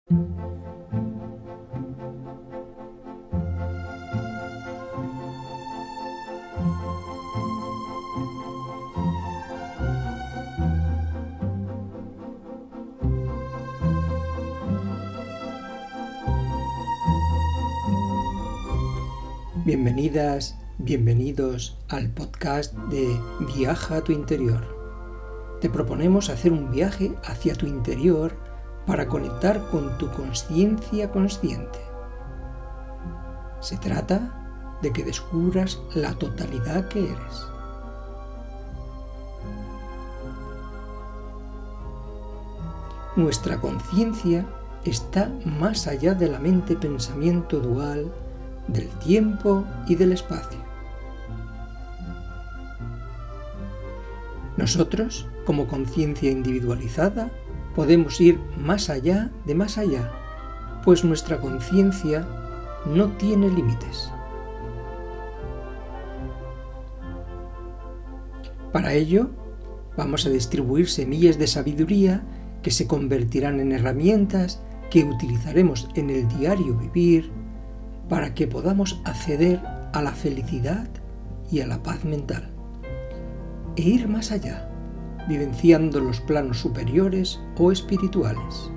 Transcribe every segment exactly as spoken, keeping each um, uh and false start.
Bienvenidas, bienvenidos al podcast de Viaja a tu interior. Te proponemos hacer un viaje hacia tu interior para conectar con tu conciencia consciente. Se trata de que descubras la totalidad que eres. Nuestra conciencia está más allá de la mente-pensamiento dual, del tiempo y del espacio. Nosotros, como conciencia individualizada, podemos ir más allá de más allá, pues nuestra conciencia no tiene límites. Para ello, vamos a distribuir semillas de sabiduría que se convertirán en herramientas que utilizaremos en el diario vivir para que podamos acceder a la felicidad y a la paz mental, e ir más allá, vivenciando los planos superiores o espirituales.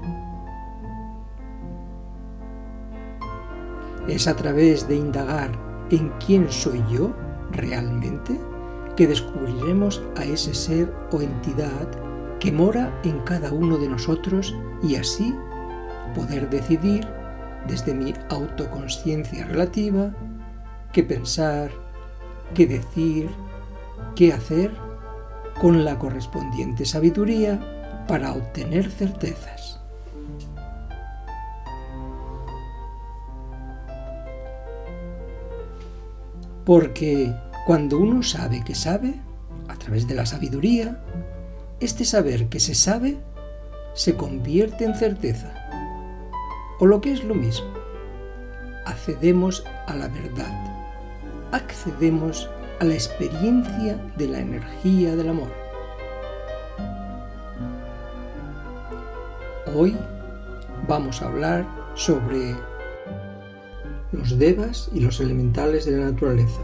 Es a través de indagar en quién soy yo realmente que descubriremos a ese ser o entidad que mora en cada uno de nosotros y así poder decidir desde mi autoconsciencia relativa, qué pensar, qué decir, qué hacer, con la correspondiente sabiduría para obtener certezas. Porque cuando uno sabe que sabe, a través de la sabiduría, este saber que se sabe se convierte en certeza. O lo que es lo mismo, accedemos a la verdad, accedemos a la experiencia de la energía del amor. Hoy vamos a hablar sobre los devas y los elementales de la naturaleza.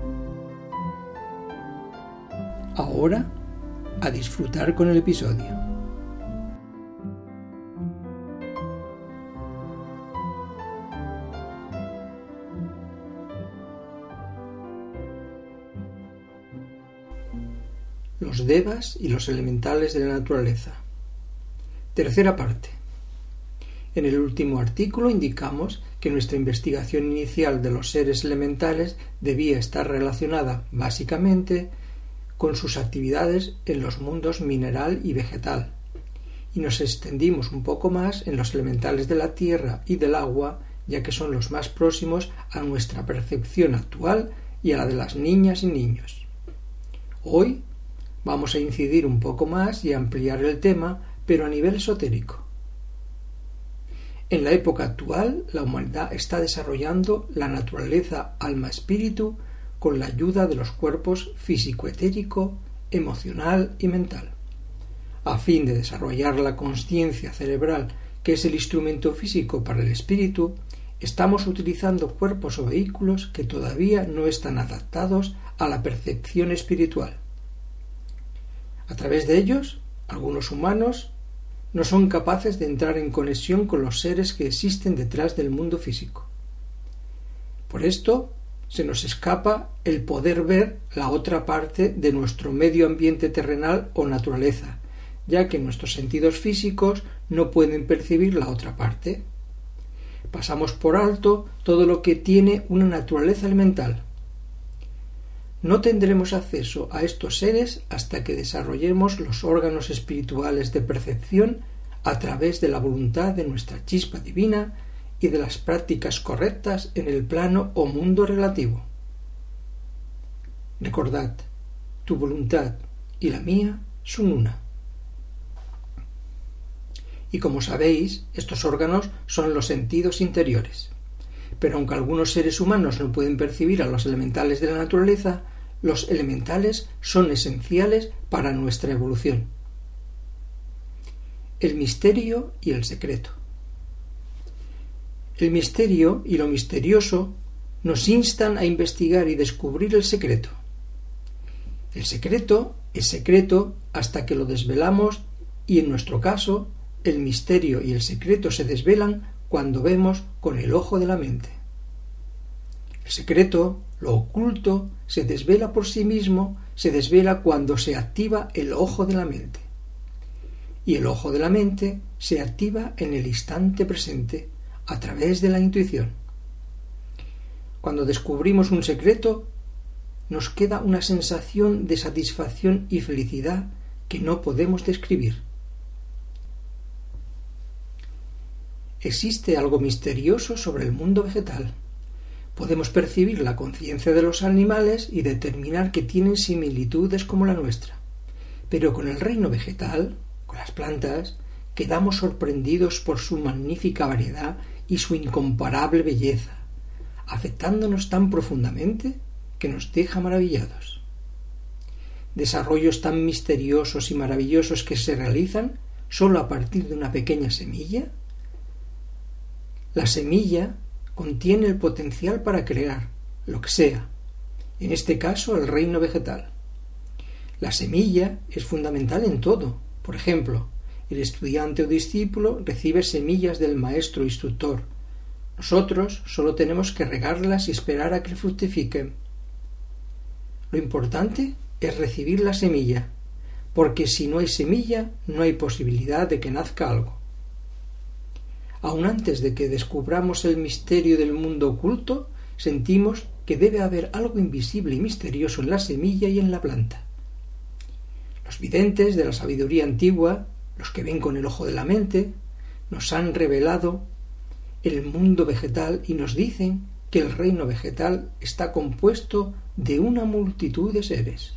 Ahora, a disfrutar con el episodio. Los devas y los elementales de la naturaleza. Tercera parte. En el último artículo indicamos que nuestra investigación inicial de los seres elementales debía estar relacionada básicamente con sus actividades en los mundos mineral y vegetal, y nos extendimos un poco más en los elementales de la tierra y del agua, ya que son los más próximos a nuestra percepción actual y a la de las niñas y niños. Hoy vamos a incidir un poco más y ampliar el tema, pero a nivel esotérico. En la época actual, la humanidad está desarrollando la naturaleza alma-espíritu con la ayuda de los cuerpos físico-etérico, emocional y mental, a fin de desarrollar la consciencia cerebral, que es el instrumento físico para el espíritu. Estamos utilizando cuerpos o vehículos que todavía no están adaptados a la percepción espiritual. A través de ellos, algunos humanos no son capaces de entrar en conexión con los seres que existen detrás del mundo físico. Por esto, se nos escapa el poder ver la otra parte de nuestro medio ambiente terrenal o naturaleza, ya que nuestros sentidos físicos no pueden percibir la otra parte. Pasamos por alto todo lo que tiene una naturaleza elemental. No tendremos acceso a estos seres hasta que desarrollemos los órganos espirituales de percepción a través de la voluntad de nuestra chispa divina y de las prácticas correctas en el plano o mundo relativo. Recordad, tu voluntad y la mía son una. Y como sabéis, estos órganos son los sentidos interiores. Pero aunque algunos seres humanos no pueden percibir a los elementales de la naturaleza, los elementales son esenciales para nuestra evolución. El misterio y el secreto. El misterio y lo misterioso nos instan a investigar y descubrir el secreto. El secreto es secreto hasta que lo desvelamos y, en nuestro caso, el misterio y el secreto se desvelan cuando vemos con el ojo de la mente. El secreto, lo oculto, se desvela por sí mismo, se desvela cuando se activa el ojo de la mente. Y el ojo de la mente se activa en el instante presente, a través de la intuición. Cuando descubrimos un secreto, nos queda una sensación de satisfacción y felicidad que no podemos describir. Existe algo misterioso sobre el mundo vegetal. Podemos percibir la conciencia de los animales y determinar que tienen similitudes como la nuestra. Pero con el reino vegetal, con las plantas, quedamos sorprendidos por su magnífica variedad y su incomparable belleza, afectándonos tan profundamente que nos deja maravillados. Desarrollos tan misteriosos y maravillosos que se realizan solo a partir de una pequeña semilla. La semilla contiene el potencial para crear lo que sea, en este caso el reino vegetal. La semilla es fundamental en todo. Por ejemplo, el estudiante o discípulo recibe semillas del maestro instructor. Nosotros solo tenemos que regarlas y esperar a que fructifiquen. Lo importante es recibir la semilla, porque si no hay semilla, no hay posibilidad de que nazca algo. Aun antes de que descubramos el misterio del mundo oculto, sentimos que debe haber algo invisible y misterioso en la semilla y en la planta. Los videntes de la sabiduría antigua, los que ven con el ojo de la mente, nos han revelado el mundo vegetal y nos dicen que el reino vegetal está compuesto de una multitud de seres.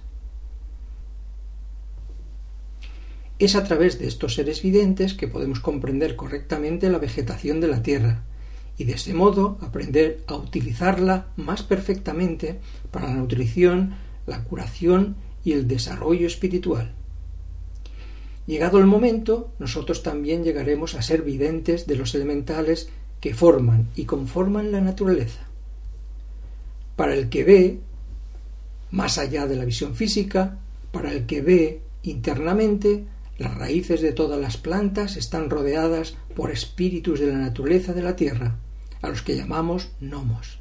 Es a través de estos seres videntes que podemos comprender correctamente la vegetación de la tierra y de ese modo aprender a utilizarla más perfectamente para la nutrición, la curación y el desarrollo espiritual. Llegado el momento, nosotros también llegaremos a ser videntes de los elementales que forman y conforman la naturaleza. Para el que ve, más allá de la visión física, para el que ve internamente, las raíces de todas las plantas están rodeadas por espíritus de la naturaleza de la tierra, a los que llamamos gnomos.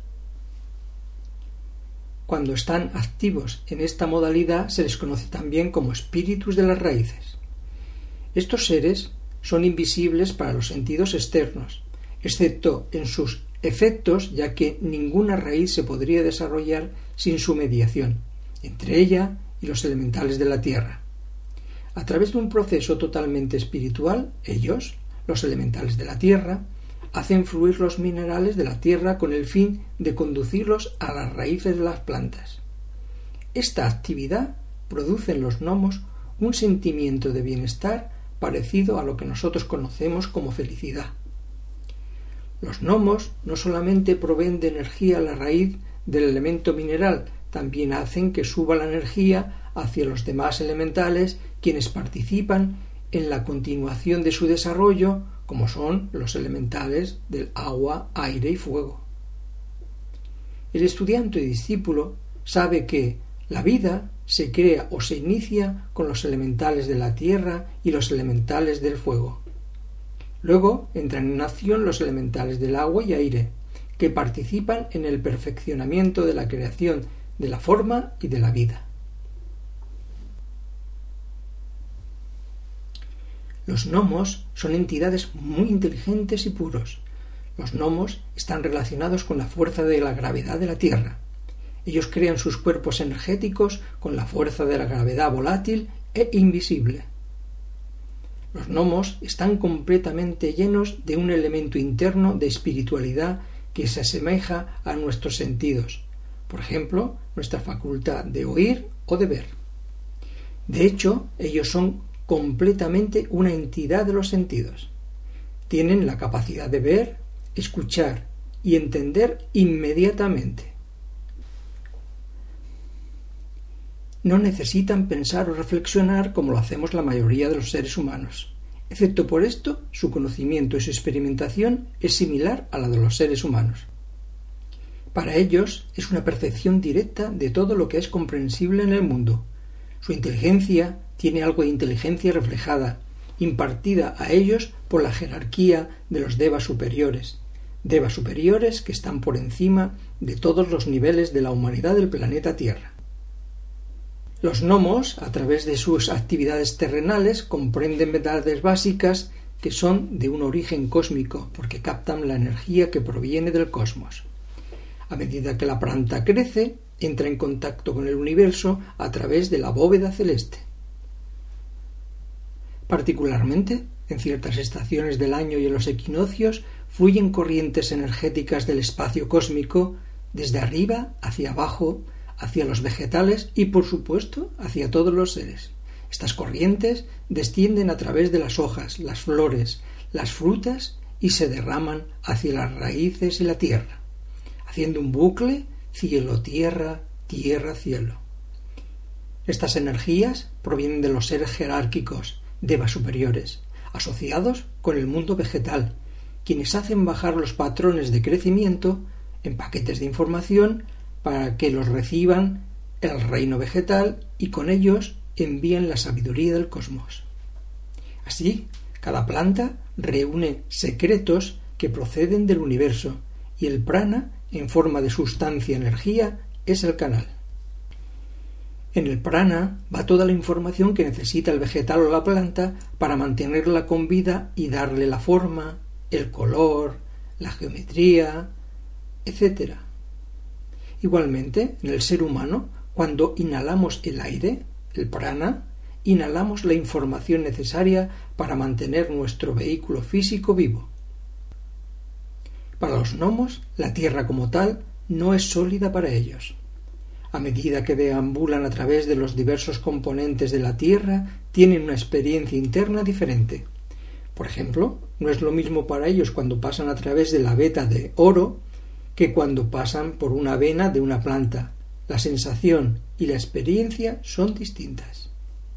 Cuando están activos en esta modalidad se les conoce también como espíritus de las raíces. Estos seres son invisibles para los sentidos externos, excepto en sus efectos, ya que ninguna raíz se podría desarrollar sin su mediación, entre ella y los elementales de la tierra. A través de un proceso totalmente espiritual, ellos, los elementales de la tierra, hacen fluir los minerales de la tierra con el fin de conducirlos a las raíces de las plantas. Esta actividad produce en los gnomos un sentimiento de bienestar parecido a lo que nosotros conocemos como felicidad. Los gnomos no solamente proveen de energía a la raíz del elemento mineral, también hacen que suba la energía hacia los demás elementales, quienes participan en la continuación de su desarrollo, como son los elementales del agua, aire y fuego. El estudiante y discípulo sabe que la vida se crea o se inicia con los elementales de la tierra y los elementales del fuego. Luego entran en acción los elementales del agua y aire, que participan en el perfeccionamiento de la creación de la forma y de la vida. Los gnomos son entidades muy inteligentes y puros. Los gnomos están relacionados con la fuerza de la gravedad de la Tierra. Ellos crean sus cuerpos energéticos con la fuerza de la gravedad volátil e invisible. Los gnomos están completamente llenos de un elemento interno de espiritualidad que se asemeja a nuestros sentidos, por ejemplo, nuestra facultad de oír o de ver. De hecho, ellos son completamente una entidad de los sentidos. Tienen la capacidad de ver, escuchar y entender inmediatamente. No necesitan pensar o reflexionar como lo hacemos la mayoría de los seres humanos. Excepto por esto, su conocimiento y su experimentación es similar a la de los seres humanos. Para ellos es una percepción directa de todo lo que es comprensible en el mundo. Su inteligencia tiene algo de inteligencia reflejada, impartida a ellos por la jerarquía de los devas superiores, devas superiores que están por encima de todos los niveles de la humanidad del planeta Tierra. Los gnomos, a través de sus actividades terrenales, comprenden verdades básicas que son de un origen cósmico, porque captan la energía que proviene del cosmos. A medida que la planta crece, entra en contacto con el universo a través de la bóveda celeste. Particularmente, en ciertas estaciones del año y en los equinoccios, fluyen corrientes energéticas del espacio cósmico desde arriba hacia abajo, hacia los vegetales y, por supuesto, hacia todos los seres. Estas corrientes descienden a través de las hojas, las flores, las frutas y se derraman hacia las raíces y la tierra, haciendo un bucle cielo-tierra, tierra-cielo. Estas energías provienen de los seres jerárquicos, devas superiores, asociados con el mundo vegetal, quienes hacen bajar los patrones de crecimiento en paquetes de información para que los reciban el reino vegetal y con ellos envíen la sabiduría del cosmos. Así, cada planta reúne secretos que proceden del universo y el prana, en forma de sustancia-energía, es el canal. En el prana va toda la información que necesita el vegetal o la planta para mantenerla con vida y darle la forma, el color, la geometría, etcétera. Igualmente, en el ser humano, cuando inhalamos el aire, el prana, inhalamos la información necesaria para mantener nuestro vehículo físico vivo. Para los gnomos, la tierra como tal no es sólida para ellos. A medida que deambulan a través de los diversos componentes de la tierra, tienen una experiencia interna diferente. Por ejemplo, no es lo mismo para ellos cuando pasan a través de la veta de oro que cuando pasan por una vena de una planta. La sensación y la experiencia son distintas.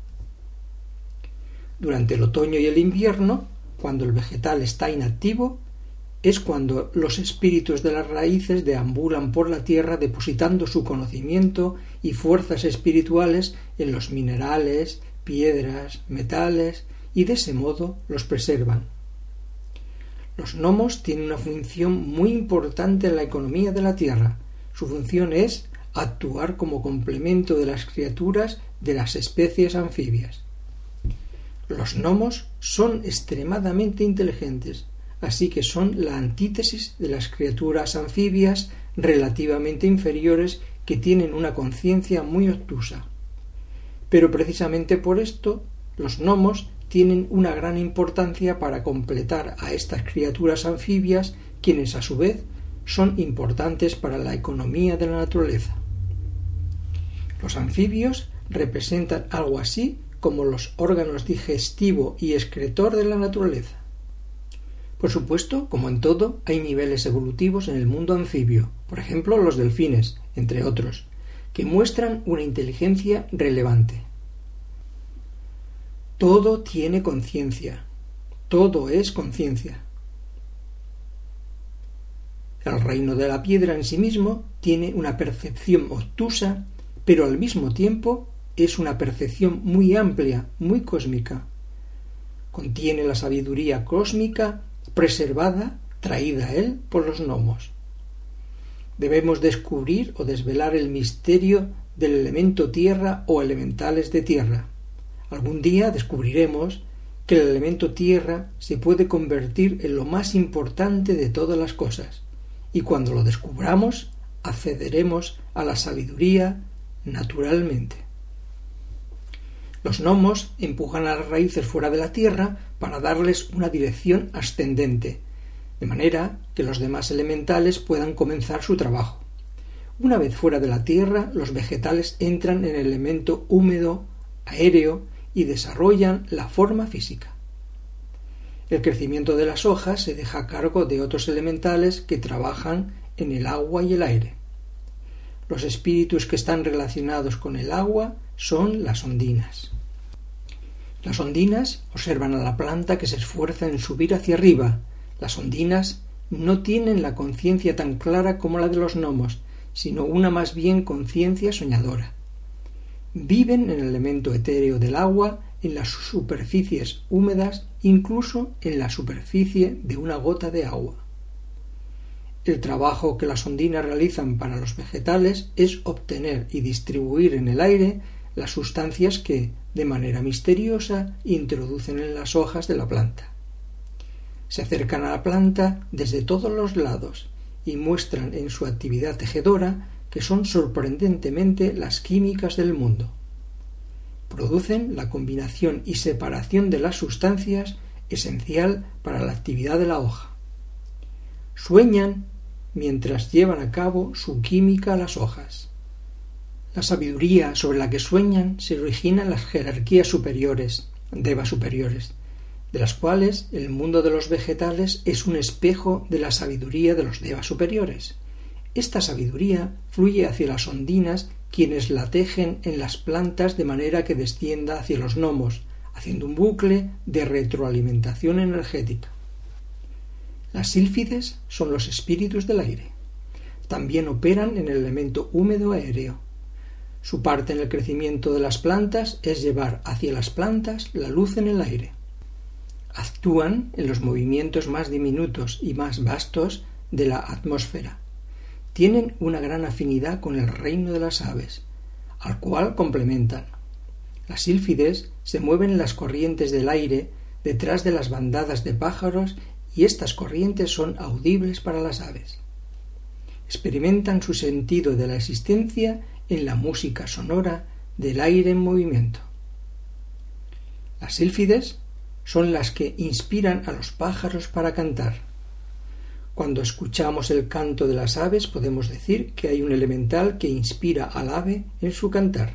Durante el otoño y el invierno, cuando el vegetal está inactivo, es cuando los espíritus de las raíces deambulan por la tierra depositando su conocimiento y fuerzas espirituales en los minerales, piedras, metales, y de ese modo los preservan. Los gnomos tienen una función muy importante en la economía de la tierra. Su función es actuar como complemento de las criaturas de las especies anfibias. Los gnomos son extremadamente inteligentes, así que son la antítesis de las criaturas anfibias relativamente inferiores que tienen una conciencia muy obtusa. Pero precisamente por esto, los gnomos tienen una gran importancia para completar a estas criaturas anfibias, quienes a su vez son importantes para la economía de la naturaleza. Los anfibios representan algo así como los órganos digestivo y excretor de la naturaleza. Por supuesto, como en todo, hay niveles evolutivos en el mundo anfibio, por ejemplo los delfines, entre otros, que muestran una inteligencia relevante. Todo tiene conciencia, todo es conciencia. El reino de la piedra en sí mismo tiene una percepción obtusa, pero al mismo tiempo es una percepción muy amplia, muy cósmica. Contiene la sabiduría cósmica preservada, traída a él por los gnomos. Debemos descubrir o desvelar el misterio del elemento tierra o elementales de tierra. Algún día descubriremos que el elemento tierra se puede convertir en lo más importante de todas las cosas, y cuando lo descubramos, accederemos a la sabiduría naturalmente. Los gnomos empujan a las raíces fuera de la tierra para darles una dirección ascendente, de manera que los demás elementales puedan comenzar su trabajo. Una vez fuera de la tierra, los vegetales entran en el elemento húmedo, aéreo, y desarrollan la forma física. El crecimiento de las hojas se deja a cargo de otros elementales que trabajan en el agua y el aire. Los espíritus que están relacionados con el agua son las ondinas. Las ondinas observan a la planta que se esfuerza en subir hacia arriba. Las ondinas no tienen la conciencia tan clara como la de los gnomos, sino una más bien conciencia soñadora. Viven en el elemento etéreo del agua, en las superficies húmedas, incluso en la superficie de una gota de agua. El trabajo que las ondinas realizan para los vegetales es obtener y distribuir en el aire las sustancias que, de manera misteriosa, introducen en las hojas de la planta. Se acercan a la planta desde todos los lados y muestran en su actividad tejedora que son sorprendentemente las químicas del mundo. Producen la combinación y separación de las sustancias esencial para la actividad de la hoja. Sueñan mientras llevan a cabo su química a las hojas. La sabiduría sobre la que sueñan se origina en las jerarquías superiores, devas superiores, de las cuales el mundo de los vegetales es un espejo de la sabiduría de los devas superiores. Esta sabiduría fluye hacia las ondinas, quienes la tejen en las plantas de manera que descienda hacia los gnomos, haciendo un bucle de retroalimentación energética. Las sílfides son los espíritus del aire. También operan en el elemento húmedo aéreo. Su parte en el crecimiento de las plantas es llevar hacia las plantas la luz en el aire. Actúan en los movimientos más diminutos y más vastos de la atmósfera. Tienen una gran afinidad con el reino de las aves, al cual complementan. Las sílfides se mueven en las corrientes del aire detrás de las bandadas de pájaros y estas corrientes son audibles para las aves. Experimentan su sentido de la existencia en la música sonora del aire en movimiento. Las sílfides son las que inspiran a los pájaros para cantar. Cuando escuchamos el canto de las aves podemos decir que hay un elemental que inspira al ave en su cantar.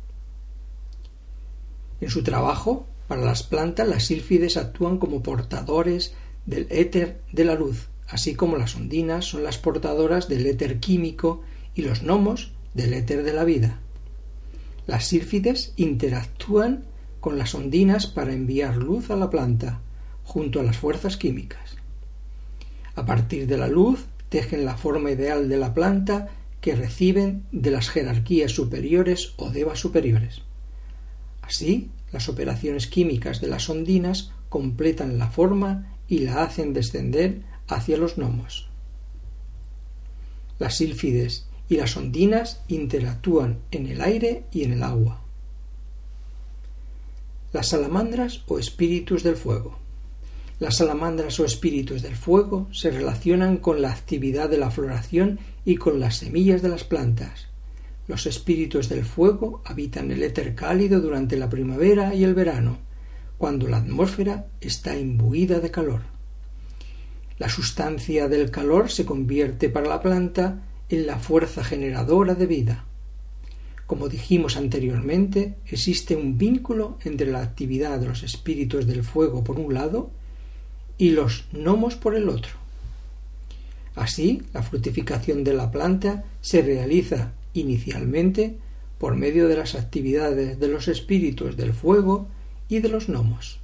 En su trabajo, para las plantas, las sílfides actúan como portadores del éter de la luz, así como las ondinas son las portadoras del éter químico y los gnomos del éter de la vida. Las sílfides interactúan con las ondinas para enviar luz a la planta, junto a las fuerzas químicas. A partir de la luz, tejen la forma ideal de la planta que reciben de las jerarquías superiores o devas superiores. Así, las operaciones químicas de las ondinas completan la forma y la hacen descender hacia los gnomos. Las sílfides y las ondinas interactúan en el aire y en el agua. Las salamandras o espíritus del fuego. Las salamandras o espíritus del fuego se relacionan con la actividad de la floración y con las semillas de las plantas. Los espíritus del fuego habitan el éter cálido durante la primavera y el verano, cuando la atmósfera está imbuida de calor. La sustancia del calor se convierte para la planta en la fuerza generadora de vida. Como dijimos anteriormente, existe un vínculo entre la actividad de los espíritus del fuego por un lado y los gnomos por el otro. Así, la fructificación de la planta se realiza inicialmente por medio de las actividades de los espíritus del fuego y de los gnomos.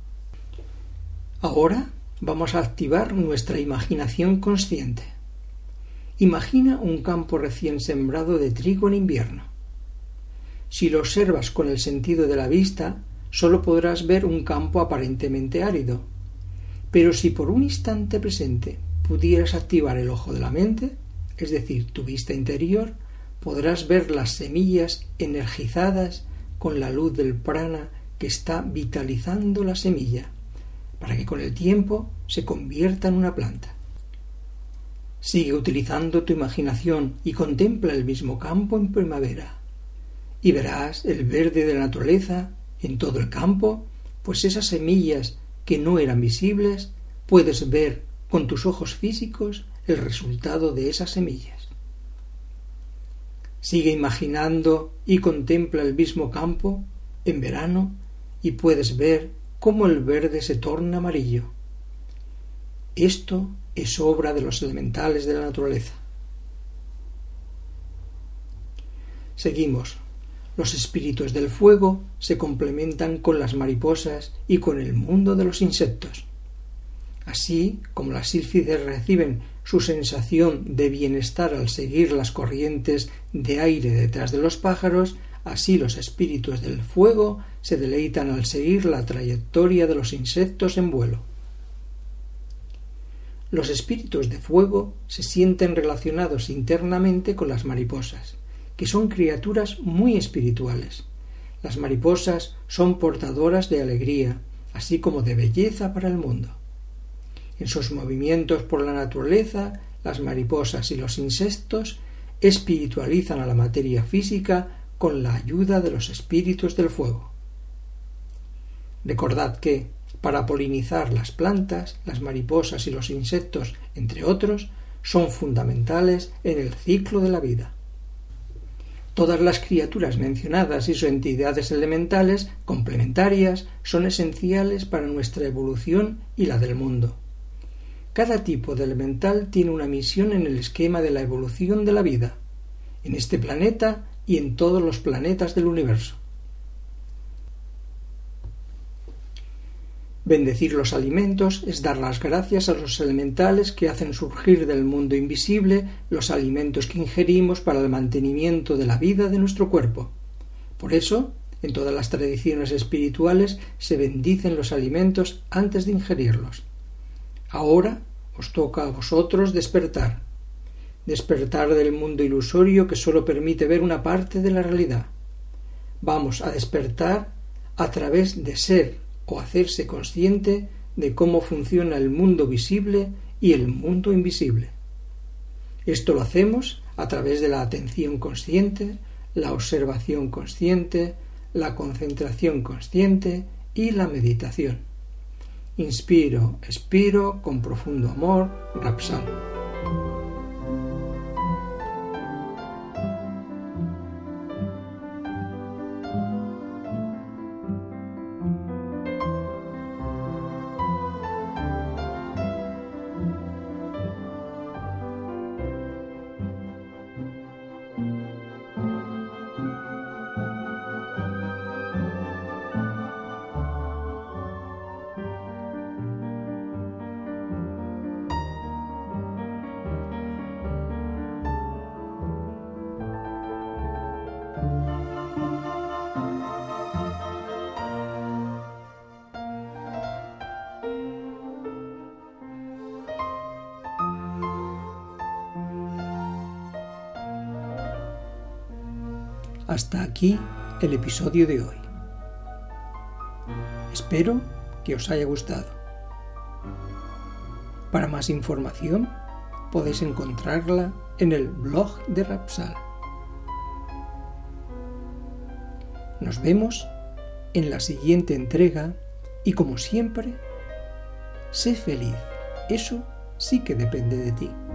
Ahora vamos a activar nuestra imaginación consciente. Imagina un campo recién sembrado de trigo en invierno. Si lo observas con el sentido de la vista, solo podrás ver un campo aparentemente árido. Pero si por un instante presente pudieras activar el ojo de la mente, es decir, tu vista interior, podrás ver las semillas energizadas con la luz del prana que está vitalizando la semilla, para que con el tiempo se convierta en una planta. Sigue utilizando tu imaginación y contempla el mismo campo en primavera, y verás el verde de la naturaleza en todo el campo, pues esas semillas que no eran visibles, puedes ver con tus ojos físicos el resultado de esas semillas. Sigue imaginando y contempla el mismo campo en verano y puedes ver cómo el verde se torna amarillo. Esto es obra de los elementales de la naturaleza. Seguimos. Los espíritus del fuego se complementan con las mariposas y con el mundo de los insectos. Así como las sílfides reciben su sensación de bienestar al seguir las corrientes de aire detrás de los pájaros, así los espíritus del fuego se deleitan al seguir la trayectoria de los insectos en vuelo. Los espíritus de fuego se sienten relacionados internamente con las mariposas, que son criaturas muy espirituales. Las mariposas son portadoras de alegría, así como de belleza para el mundo. En sus movimientos por la naturaleza, las mariposas y los insectos espiritualizan a la materia física con la ayuda de los espíritus del fuego. Recordad que, para polinizar las plantas, las mariposas y los insectos, entre otros, son fundamentales en el ciclo de la vida. Todas las criaturas mencionadas y sus entidades elementales complementarias son esenciales para nuestra evolución y la del mundo. Cada tipo de elemental tiene una misión en el esquema de la evolución de la vida, en este planeta y en todos los planetas del universo. Bendecir los alimentos es dar las gracias a los elementales que hacen surgir del mundo invisible los alimentos que ingerimos para el mantenimiento de la vida de nuestro cuerpo. Por eso, en todas las tradiciones espirituales se bendicen los alimentos antes de ingerirlos. Ahora os toca a vosotros despertar. Despertar del mundo ilusorio que solo permite ver una parte de la realidad. Vamos a despertar a través de ser o hacerse consciente de cómo funciona el mundo visible y el mundo invisible. Esto lo hacemos a través de la atención consciente, la observación consciente, la concentración consciente y la meditación. Inspiro, expiro con profundo amor, Rapsal. Hasta aquí el episodio de hoy. Espero que os haya gustado. Para más información podéis encontrarla en el blog de Rapsal. Nos vemos en la siguiente entrega y, como siempre, sé feliz. Eso sí que depende de ti.